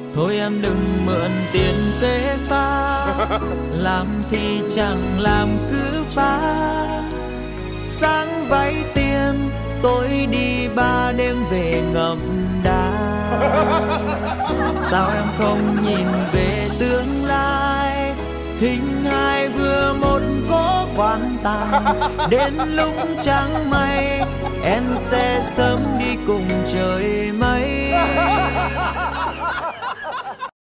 Thôi em đừng mượn tiền phế pha, làm thì chẳng làm cứ phá. Sáng vay tiền, tối đi 3 đêm về ngậm đá. Sao em không nhìn về tương lai, hình hài vừa một có quan tài. Đến lúc trắng mây, em sẽ sớm đi cùng trời mây.